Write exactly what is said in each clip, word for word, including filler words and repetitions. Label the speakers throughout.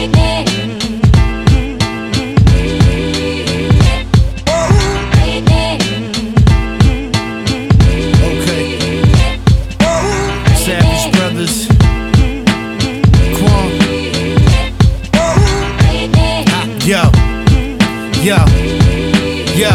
Speaker 1: Yo, yo, yo.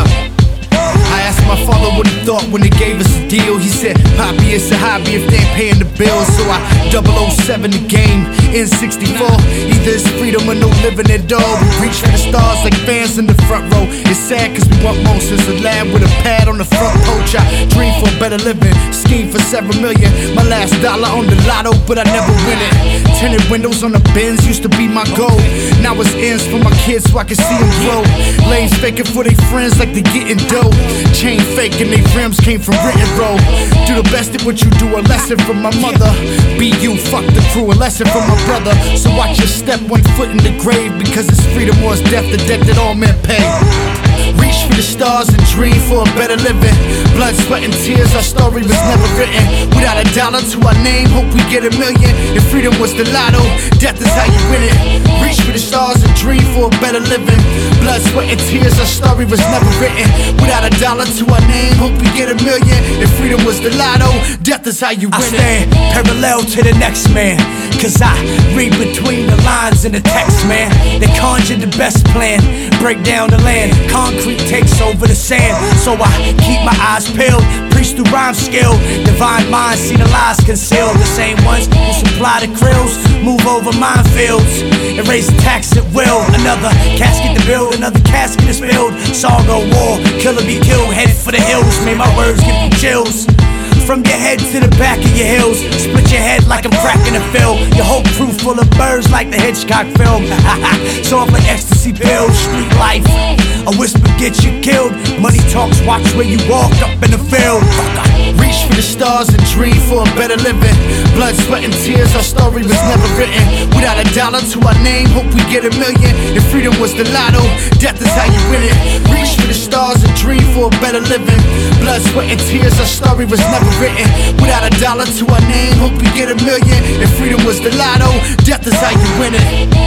Speaker 1: I asked my father what he thought when they gave us a deal. He said, Poppy, it's a hobby if they ain't paying the bills. So I double oh seven the game in sixty-four. Either it's freedom or no living at all. We reach for the stars like fans in the front row. It's sad cause we want more since a lab with a pad on the front porch. I dream for better living, scheme for seven million. My last dollar on the lotto, but I never win it. Tinted windows on the Benz used to be my goal. Now it's ends for my kids so I can see them grow. Lanes faking for their friends like they getting dough. Chain faking, they rims came from written roll. Do the best at what you do, a lesson from my mother. Be you, fuck the crew, a lesson from my brother. So watch your step, one foot in the grave. Because it's freedom or it's death, the debt that all men pay. Reach for the stars and dream for a better living. Blood, sweat and tears, our story was never written. Without a dollar to our name, hope we get a million. If freedom was the lotto, death is how you win it. Reach for the stars and dream for a better living. Blood, sweat and tears, our story was never written. Without a dollar to our name, hope we get a million. If freedom was the lotto, death is how you win it.
Speaker 2: I stand parallel to the next man, cause I read between the lines in the text, man. They conjured the best plan, break down the land. Concrete takes over the sand, so I keep my eyes peeled. Preach through rhyme skill, divine minds see the lies concealed. The same ones who supply the krills, move over minefields, erase the tax at will. Another casket to build, another casket is filled. Song of war, killer be killed, headed for the hills. May my words give you chills. From your head to the back of your heels, split your head like I'm cracking a fill. Your whole crew full of birds like the Hitchcock film. So I'm like ecstasy pills, street life. A whisper gets you killed. Money talks, watch where you walk up in the field.
Speaker 1: Reach for the stars and dream for a better living. Blood, sweat and tears, our story was never written. Without a dollar to our name, hope we get a million. If freedom was the lotto, death is how you win it. Reach for the stars and dream for a better living. Blood, sweat and tears, our story was never written. Without a dollar to our name, hope we get a million. If freedom was the lotto, death is how you win it.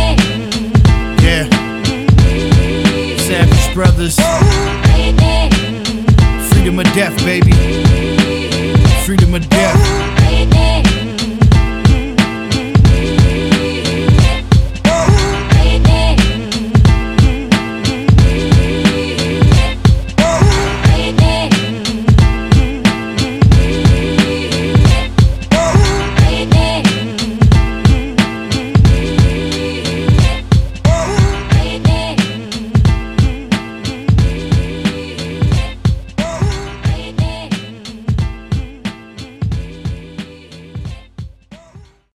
Speaker 1: Yeah, Savage Brothers. Freedom or death, baby.